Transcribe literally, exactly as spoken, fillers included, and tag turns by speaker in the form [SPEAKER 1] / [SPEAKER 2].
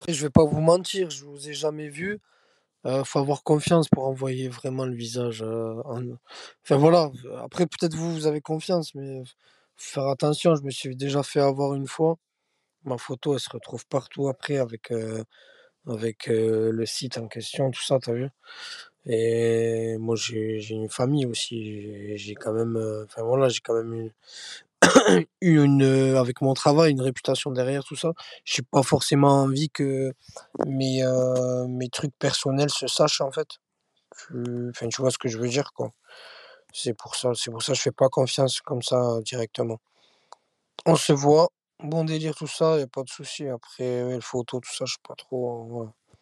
[SPEAKER 1] Je vais pas vous mentir, je vous ai jamais vu. Heu, faut avoir confiance pour envoyer vraiment le visage, heu, en enfin voilà, v après peut-être vous, vous avez confiance, mais f faut faire attention. Je me suis déjà fait avoir une fois. Ma photo, elle se retrouve partout après avec, heu, avec, heu, le site en question, tout ça, tu as vu? Et moi, j'ai j'ai une famille aussi, j'ai j'ai quand même, heu, enfin voilà, j'ai quand même eu eu une, heu, avec mon travail, une réputation derrière, tout ça. J'ai pas forcément envie que mes, heu, mes trucs personnels se sachent, en fait. Tu enfin, tu vois ce que je veux dire, quoi? C'est pour ça c'est pour ça je fais pas confiance comme ça, directement. On se voit, bon délire tout ça, il y a pas de souci. Après, ouais, les photos, tout ça, je suis pas trop, voilà.